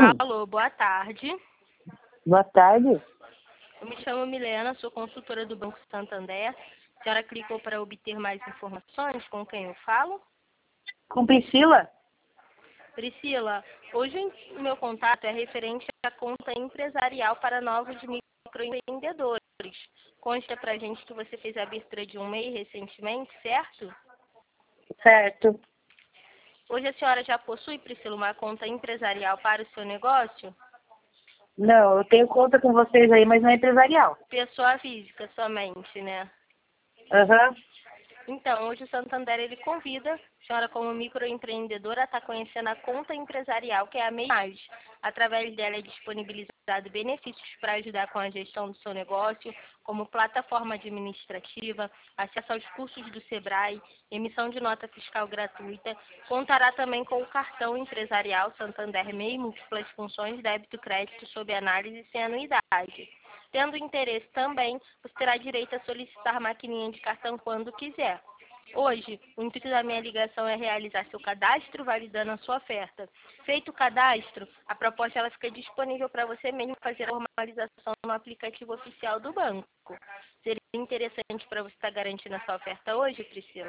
Alô, boa tarde. Boa tarde. Eu me chamo Milena, sou consultora do Banco Santander. A senhora clicou para obter mais informações? Com quem eu falo? Com Priscila? Priscila, hoje o meu contato é referente à conta empresarial para novos microempreendedores. Consta pra gente que você fez a abertura de um MEI recentemente, certo? Certo. Hoje a senhora já possui, Priscila, uma conta empresarial para o seu negócio? Não, eu tenho conta com vocês aí, mas não é empresarial. Pessoa física somente, né? Aham. Então, hoje o Santander ele convida a senhora como microempreendedora a estar conhecendo a conta empresarial, que é a MEI. Através dela é disponibilizado benefícios para ajudar com a gestão do seu negócio, como plataforma administrativa, acesso aos cursos do Sebrae, emissão de nota fiscal gratuita. Contará também com o cartão empresarial Santander MEI, múltiplas funções, débito e crédito sob análise sem anuidade. Tendo interesse também, você terá direito a solicitar maquininha de cartão quando quiser. Hoje, o intuito da minha ligação é realizar seu cadastro, validando a sua oferta. Feito o cadastro, a proposta ela fica disponível para você mesmo fazer a formalização no aplicativo oficial do banco. Seria interessante para você estar garantindo a sua oferta hoje, Priscila?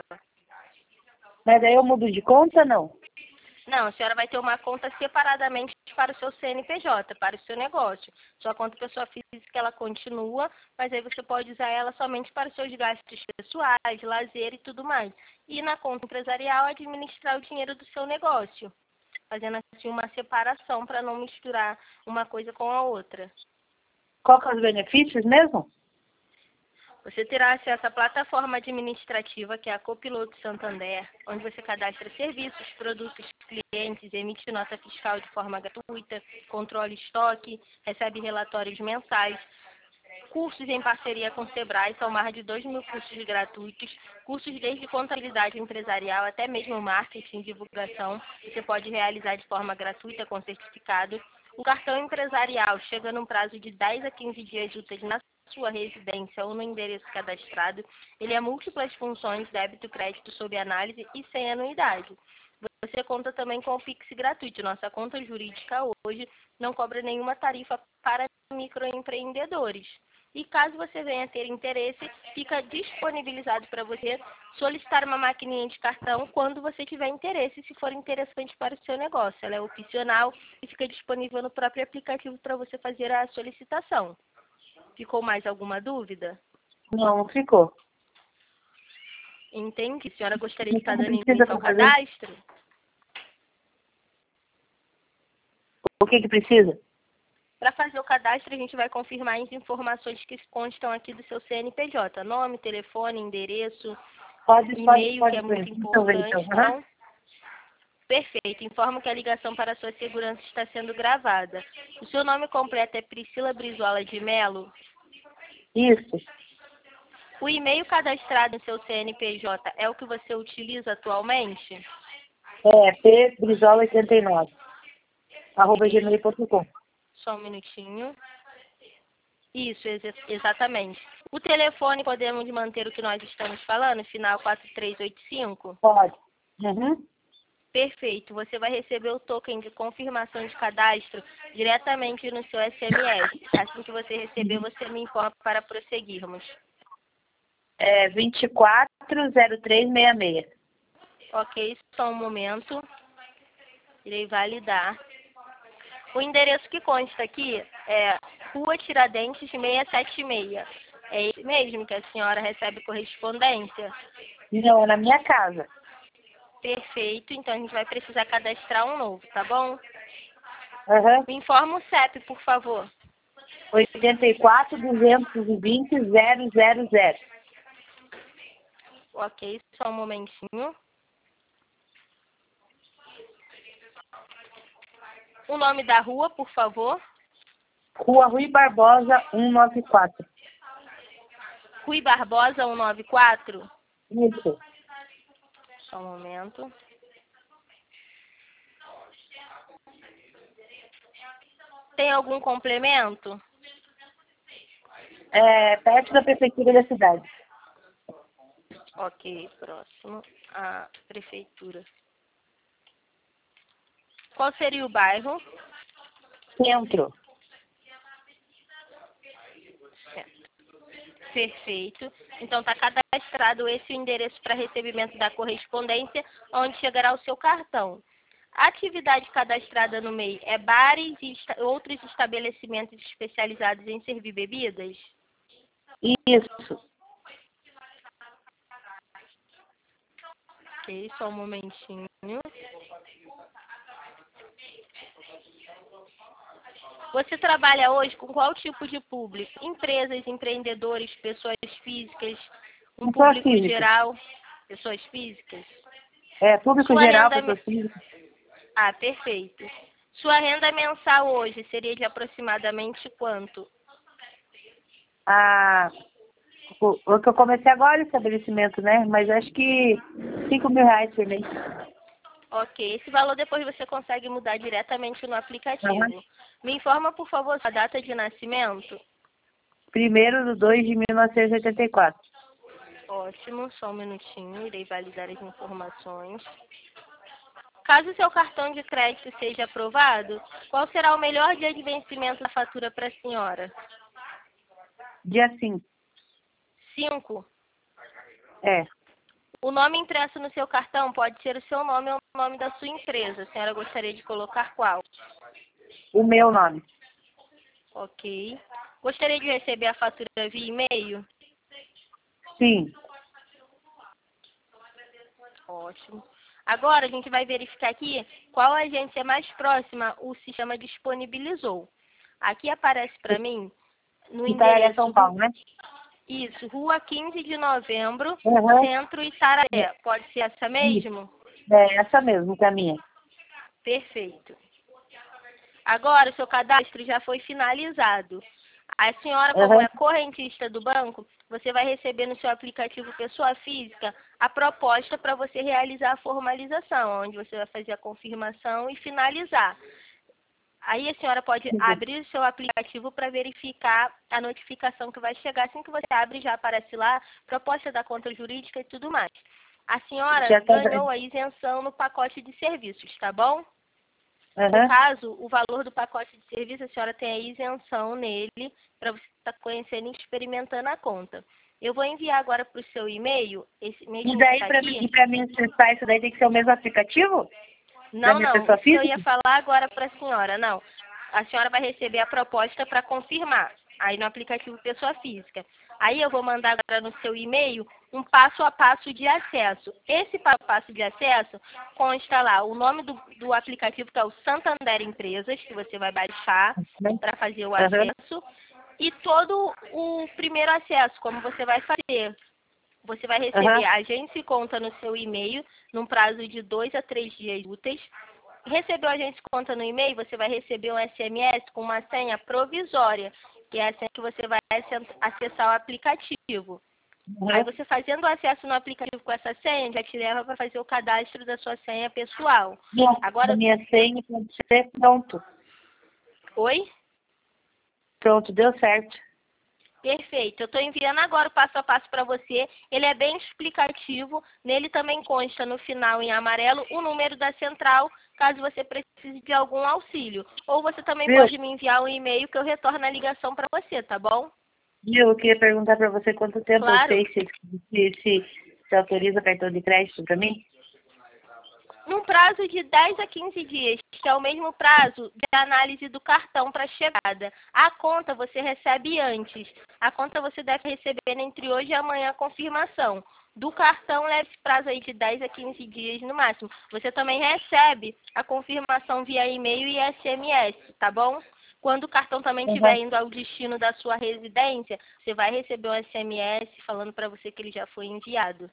Mas aí eu mudo de conta, não? Não, a senhora vai ter uma conta separadamente para o seu CNPJ, para o seu negócio. Sua conta pessoa física, ela continua, mas aí você pode usar ela somente para os seus gastos pessoais, lazer e tudo mais. E na conta empresarial, administrar o dinheiro do seu negócio, fazendo assim uma separação para não misturar uma coisa com a outra. Qual que é os benefícios mesmo? Você terá acesso à plataforma administrativa, que é a Copiloto Santander, onde você cadastra serviços, produtos, clientes, emite nota fiscal de forma gratuita, controla estoque, recebe relatórios mensais, cursos em parceria com o Sebrae, são mais de 2.000 cursos gratuitos, cursos desde contabilidade empresarial até mesmo marketing e divulgação, você pode realizar de forma gratuita com certificado. O cartão empresarial chega num prazo de 10 a 15 dias úteis na sua residência ou no endereço cadastrado. Ele é múltiplas funções, débito, crédito sob análise e sem anuidade. Você conta também com o Pix gratuito. Nossa conta jurídica hoje não cobra nenhuma tarifa para microempreendedores. E caso você venha ter interesse, fica disponibilizado para você solicitar uma maquininha de cartão quando você tiver interesse, se for interessante para o seu negócio. Ela é opcional e fica disponível no próprio aplicativo para você fazer a solicitação. Ficou mais alguma dúvida? Não ficou. Entendi. A senhora gostaria de Então estar não dando precisa início ao fazer. cadastro? O que precisa? Para fazer o cadastro, a gente vai confirmar as informações que constam aqui do seu CNPJ. Nome, telefone, endereço, Pode e-mail, que é ver. muito Então, ver, importante. então. Aham. Então, perfeito. Informo que a ligação para sua segurança está sendo gravada. O seu nome completo é Priscila Brizola de Melo. Isso. O e-mail cadastrado no seu CNPJ é o que você utiliza atualmente? É, pbrizola89, @gmail.com. Só um minutinho. Isso, exatamente. O telefone, podemos manter o que nós estamos falando? Final 4385? Pode. Uhum. Perfeito. Você vai receber o token de confirmação de cadastro diretamente no seu SMS. Assim que você receber, você me informa para prosseguirmos. É 240366. Ok, só um momento. Irei validar. O endereço que consta aqui é Rua Tiradentes 676. É esse mesmo que a senhora recebe correspondência? Não, é na minha casa. Perfeito, então a gente vai precisar cadastrar um novo, tá bom? Aham. Me informa o CEP, por favor. 84.220.000. Ok, só um momentinho. O nome da rua, por favor. Rua Rui Barbosa, 194. Rui Barbosa, 194. Isso. Só um momento. Tem algum complemento? É perto da prefeitura da cidade. Ok, próximo. A prefeitura. Qual seria o bairro? Centro. Perfeito. Então, está cadastrado esse endereço para recebimento da correspondência, onde chegará o seu cartão. A atividade cadastrada no MEI é bares e outros estabelecimentos especializados em servir bebidas? Isso. Ok, só um momentinho. Você trabalha hoje com qual tipo de público? Empresas, empreendedores, pessoas físicas, um Pessoa público física. geral? Pessoas físicas? Público Sua geral, renda pessoa física. Ah, perfeito. Sua renda mensal hoje seria de aproximadamente quanto? O que eu comecei agora, o estabelecimento, né? Mas acho que R$ 5.000 por mês. Ok, esse valor depois você consegue mudar diretamente no aplicativo. Uhum. Me informa, por favor, sua data de nascimento. 1º de 2 de 1984. Ótimo, só um minutinho, irei validar as informações. Caso seu cartão de crédito seja aprovado, qual será o melhor dia de vencimento da fatura para a senhora? Dia 5. 5. É. O nome impresso no seu cartão pode ser o seu nome ou o nome da sua empresa. A senhora gostaria de colocar qual? O meu nome. Ok. Gostaria de receber a fatura via e-mail? Sim. Ótimo. Agora a gente vai verificar aqui qual agência mais próxima o sistema disponibilizou. Aqui aparece para mim no Itararé, endereço São Paulo, né? Isso, Rua 15 de Novembro, Uhum. Centro Itararé. Pode ser essa Isso. mesmo? É essa mesmo, que é a minha. Perfeito. Agora o seu cadastro já foi finalizado. A senhora, como Uhum. é correntista do banco, você vai receber no seu aplicativo Pessoa Física a proposta para você realizar a formalização, onde você vai fazer a confirmação e finalizar. Aí a senhora pode abrir o seu aplicativo para verificar a notificação que vai chegar. Assim que você abre, já aparece lá proposta da conta jurídica e tudo mais. A senhora Já tá... ganhou a isenção no pacote de serviços, tá bom? No Uhum. caso, o valor do pacote de serviço, a senhora tem a isenção nele para você estar conhecendo e experimentando a conta. Eu vou enviar agora para o seu e-mail, esse mesmo E que daí, está para aqui. mim acessar isso daí, tem que ser o mesmo aplicativo? Da Não, minha não, pessoa isso que eu física? ia falar agora para a senhora, não. A senhora vai receber a proposta para confirmar, aí no aplicativo Pessoa Física. Aí eu vou mandar agora no seu e-mail um passo a passo de acesso. Esse passo a passo de acesso consta lá o nome do aplicativo, que é o Santander Empresas, que você vai baixar para fazer o acesso, e todo o primeiro acesso, como você vai fazer. Você vai receber a agência e conta no seu e-mail, num prazo de 2 a 3 dias úteis. Recebeu a agência e conta no e-mail, você vai receber um SMS com uma senha provisória, que é a senha que você vai acessar o aplicativo. Aí você fazendo o acesso no aplicativo com essa senha, já te leva para fazer o cadastro da sua senha pessoal. Agora, A minha senha pode ser pronto. oi? Pronto, deu certo. Perfeito. Eu estou enviando agora o passo a passo para você. Ele é bem explicativo. Nele também consta no final, em amarelo, o número da central, caso você precise de algum auxílio. Ou você também pode me enviar um e-mail que eu retorno a ligação para você, tá bom? Eu queria perguntar para você quanto tempo eu Claro. sei se autoriza cartão de crédito para mim? Num prazo de 10 a 15 dias, que é o mesmo prazo de análise do cartão para chegada. A conta você recebe antes. A conta você deve receber entre hoje e amanhã a confirmação. Do cartão leva esse prazo aí de 10 a 15 dias no máximo. Você também recebe a confirmação via e-mail e SMS, tá bom? Quando o cartão também estiver indo ao destino da sua residência, você vai receber um SMS falando para você que ele já foi enviado.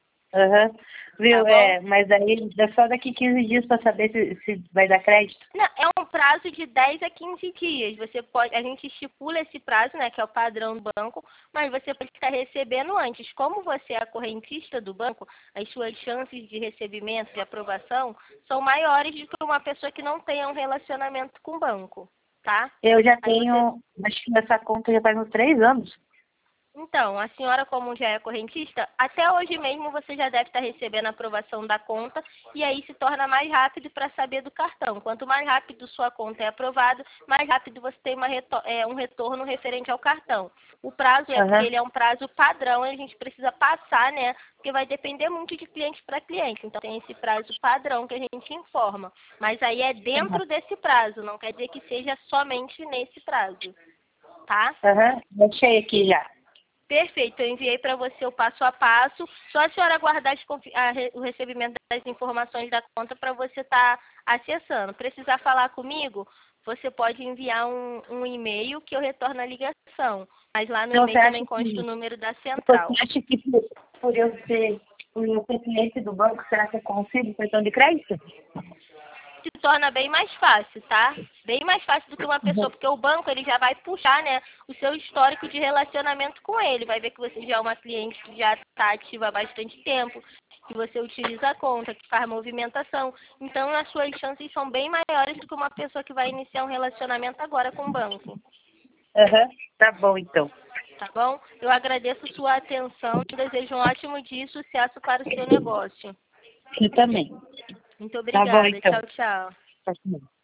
Viu? Tá bom? Mas aí é só daqui 15 dias para saber se vai dar crédito? Não, é um prazo de 10 a 15 dias. Você pode, a gente estipula esse prazo, né, que é o padrão do banco, mas você pode estar recebendo antes. Como você é a correntista do banco, as suas chances de recebimento, de aprovação, são maiores do que uma pessoa que não tenha um relacionamento com o banco, tá? Eu já Aí tenho, acho que essa conta já faz uns 3 anos. Então, a senhora, como já é correntista, até hoje mesmo você já deve estar recebendo a aprovação da conta e aí se torna mais rápido para saber do cartão. Quanto mais rápido sua conta é aprovada, mais rápido você tem um retorno referente ao cartão. O prazo é porque ele é um prazo padrão, a gente precisa passar, né? Porque vai depender muito de cliente para cliente. Então, tem esse prazo padrão que a gente informa. Mas aí é dentro desse prazo, não quer dizer que seja somente nesse prazo. Tá? Deixei aqui já. Perfeito, eu enviei para você o passo a passo. Só a senhora aguardar o recebimento das informações da conta para você estar acessando. Precisar falar comigo, você pode enviar um e-mail que eu retorno a ligação. Mas lá no e-mail também consta o número da central. Você acha que por eu ser cliente do banco, será que eu consigo cartão de crédito? Se torna bem mais fácil, tá? Bem mais fácil do que uma pessoa, porque o banco ele já vai puxar, né, o seu histórico de relacionamento com ele. Vai ver que você já é uma cliente que já está ativa há bastante tempo, que você utiliza a conta, que faz movimentação. Então, as suas chances são bem maiores do que uma pessoa que vai iniciar um relacionamento agora com o banco. Tá bom, então. Tá bom? Eu agradeço sua atenção e desejo um ótimo dia e sucesso para o seu negócio. Eu também. Muito obrigada. Tá bom, então. Tchau, tchau. Tá bom.